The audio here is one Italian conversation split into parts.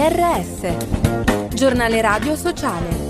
GRS, Giornale Radio Sociale.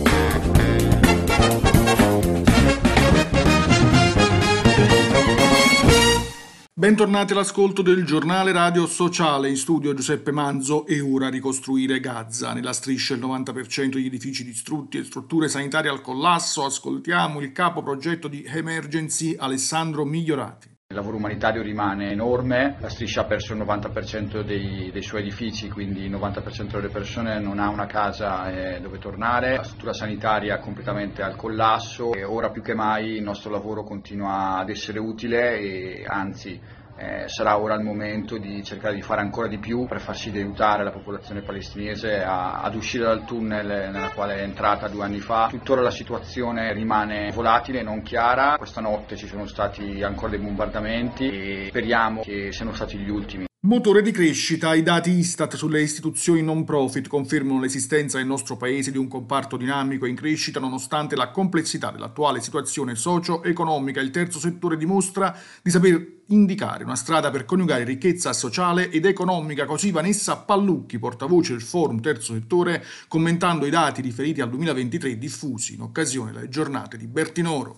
Bentornati all'ascolto del Giornale Radio Sociale, in studio Giuseppe Manzo. E ora ricostruire Gaza. Nella striscia il 90% degli edifici distrutti e strutture sanitarie al collasso. Ascoltiamo il capo progetto di Emergency Alessandro Migliorati. Il lavoro umanitario rimane enorme, la striscia ha perso il 90% dei suoi edifici, quindi il 90% delle persone non ha una casa dove tornare, la struttura sanitaria è completamente al collasso e ora più che mai il nostro lavoro continua ad essere utile e anzi sarà ora il momento di cercare di fare ancora di più per far sì di aiutare la popolazione palestinese ad uscire dal tunnel nella quale è entrata 2 anni fa. Tuttora la situazione rimane volatile, non chiara. Questa notte ci sono stati ancora dei bombardamenti e speriamo che siano stati gli ultimi. Motore di crescita, i dati Istat sulle istituzioni non profit confermano l'esistenza nel nostro paese di un comparto dinamico e in crescita nonostante la complessità dell'attuale situazione socio-economica. Il terzo settore dimostra di saper indicare una strada per coniugare ricchezza sociale ed economica. Così Vanessa Pallucchi, portavoce del Forum Terzo Settore, commentando i dati riferiti al 2023 diffusi in occasione delle giornate di Bertinoro.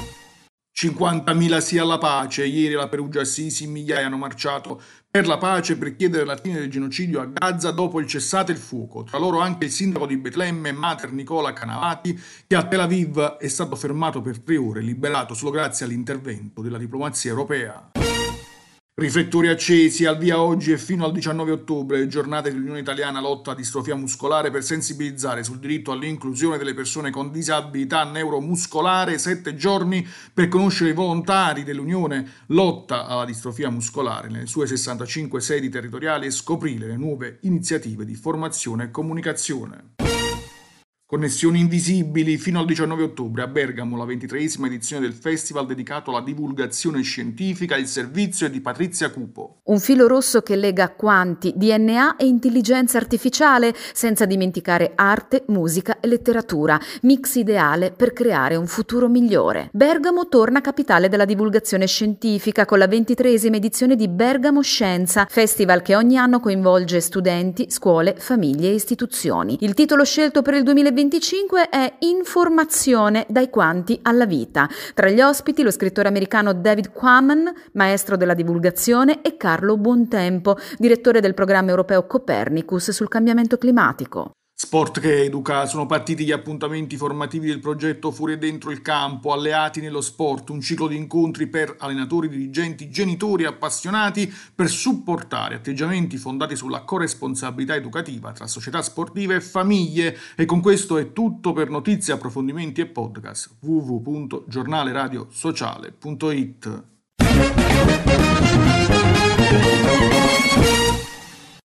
50.000 sì alla pace. Ieri alla Perugia Assisi migliaia hanno marciato per la pace per chiedere la fine del genocidio a Gaza dopo il cessate il fuoco. Tra loro anche il sindaco di Betlemme, Mater Nicola Canavati, che a Tel Aviv è stato fermato per 3 ore, liberato solo grazie all'intervento della diplomazia europea. Riflettori accesi, al via oggi e fino al 19 ottobre, giornate dell'Unione Italiana Lotta a Distrofia Muscolare per sensibilizzare sul diritto all'inclusione delle persone con disabilità neuromuscolare, 7 giorni per conoscere i volontari dell'Unione Lotta alla Distrofia Muscolare nelle sue 65 sedi territoriali e scoprire le nuove iniziative di formazione e comunicazione. Connessioni invisibili, fino al 19 ottobre a Bergamo, la 23esima edizione del festival dedicato alla divulgazione scientifica. Il servizio è di Patrizia Cupo. Un filo rosso che lega quanti, DNA e intelligenza artificiale, senza dimenticare arte, musica e letteratura, mix ideale per creare un futuro migliore. Bergamo torna capitale della divulgazione scientifica con la 23esima edizione di Bergamo Scienza, festival che ogni anno coinvolge studenti, scuole, famiglie e istituzioni. Il titolo scelto per il 2025 è Informazione dai quanti alla vita. Tra gli ospiti lo scrittore americano David Quammen, maestro della divulgazione, e Carlo Buontempo, direttore del programma europeo Copernicus sul cambiamento climatico. Sport che educa, sono partiti gli appuntamenti formativi del progetto Fuori e Dentro il Campo, alleati nello sport, un ciclo di incontri per allenatori, dirigenti, genitori appassionati per supportare atteggiamenti fondati sulla corresponsabilità educativa tra società sportive e famiglie. E con questo è tutto. Per notizie, approfondimenti e podcast www.giornaleradiosociale.it.